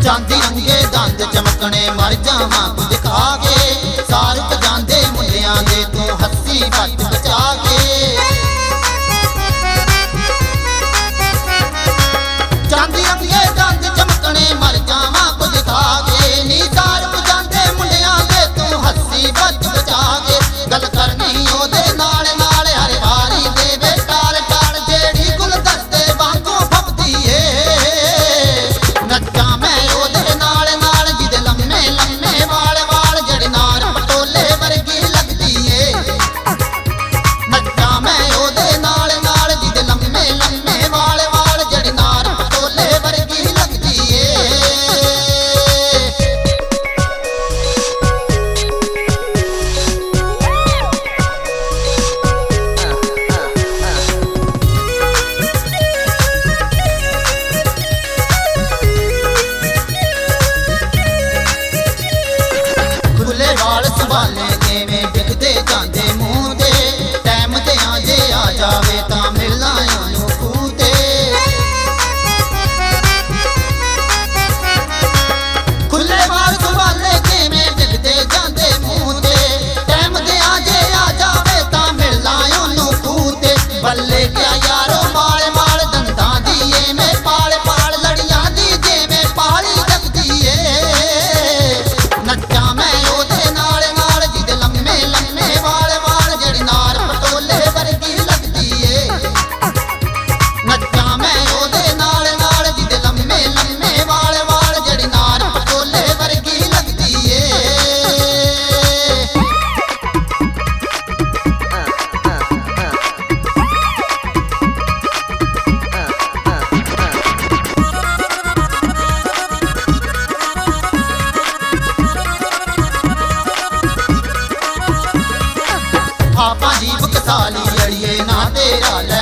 चांदी रंगे दंद चमकने मर जावां कुछ खा के सारुक जांदे मुंडियां दे तू हस्सी बच बचा के चांदी रंगे दंद चमकने मर जावां कुछ खा के नी सारुक जांदे मुंडियां दे तू हस्सी बच बचा के गल करनी ओदे नाल नाल हर वारी दे वे टाल टाल जेड़ी गुलदस्ते वांगू फपदी ए नच्चा मैं ओदे नाल नाल जिदे लम्मे लम्मे वाल वाल जड़ी नार पटोले वर्गी लगदी ए नच्चा मैं ओदे नाल नाल जिदे लम्मे लम्मे वाल वाल जड़ी नार पटोले वर्गी लगदी ए खुले वाल संभाले किवें विकदे जांदे मूंह ते टाइम ते आजे आ जावे तां मिलना ओनू खूह ते खुले वाल संभाले किवें विकदे जांदे मूंह ते टाइम ते आजे आ जावे तां मिलना ओनू खूह ते बल्ले क्या यारो माल माल दंदां दी एवें पाल पाल लड़ियां दी जेवें पाली लगदी ए नच्चा मैं ओदे नाल नाल जिदे लम्मे लम्मे वाल वाल जड़ी नार पटोले वर्गी लगदी ए नच्चा मैं ओदे नाल नाल जिदे लम्मे लम्मे वाल वाल जड़ी नार पटोले वर्गी लगदी ए आपा जीव कसाली अड़िए ना तेरा